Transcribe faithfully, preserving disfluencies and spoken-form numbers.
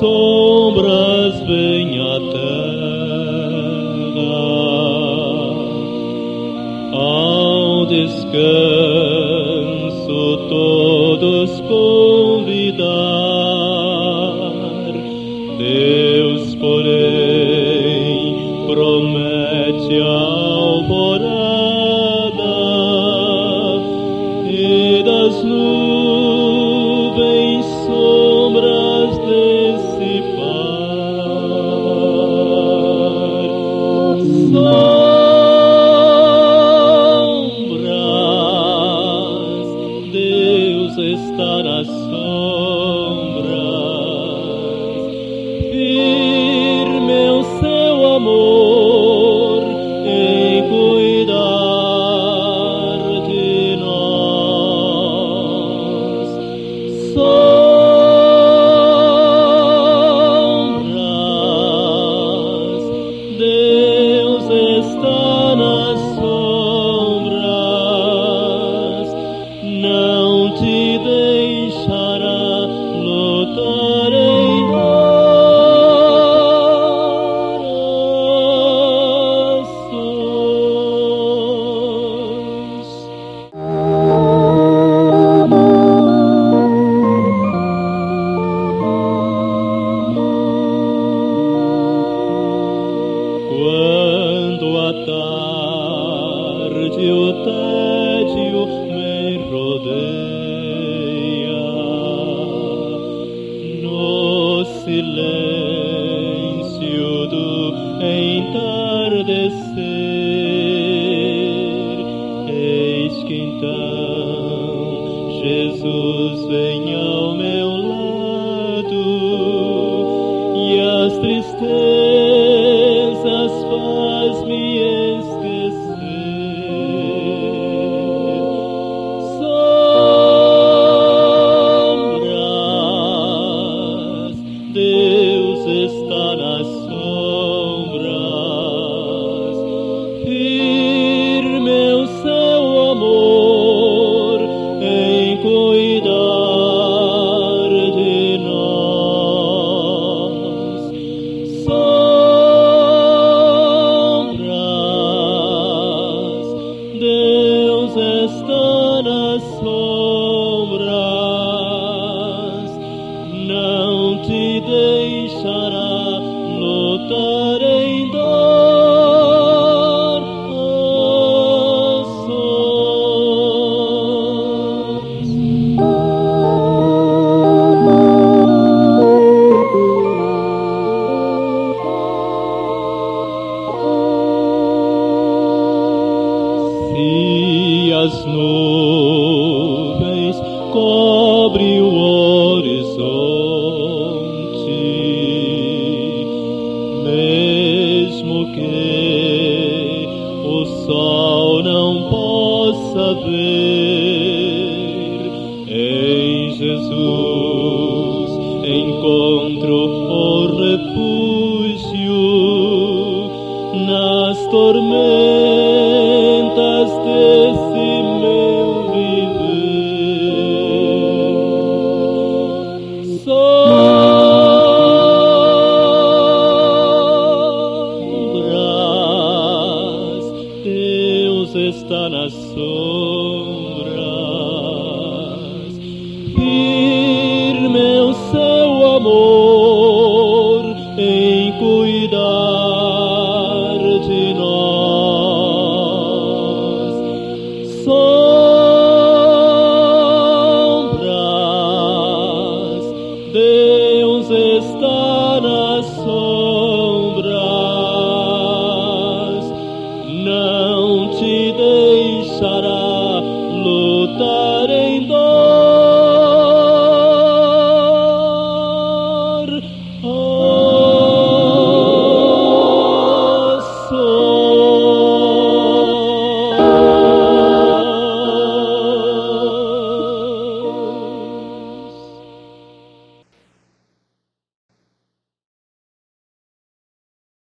sombras vem a terra, ao descanso todos convidar. Deus, porém, promete a alvorada e das nuvens sombras dissipar. Sombras, Deus está nas sombras, firme o seu amor em cuidar de nós. Sombras, Deus está nas sombras, não te deixará lutar em quando a tarde o tédio me rodeia, no silêncio do entardecer, eis que então Jesus vem ao meu lado e as tristezas faz-me esquecer. Sombras, Deus está nas sombras, firme o seu amor em cuidar de nós. Sombras, Deus está nas sombras, não te deixará lutar em dor. Oh, se as nuvens cobrem o horizonte, mesmo que o sol não possa ver, em Jesus encontro o refúgio nas tormentas desse meu viver. Sombras, Deus está nas sombras, firme o seu amor em cuidar de nós. Sombras, Deus está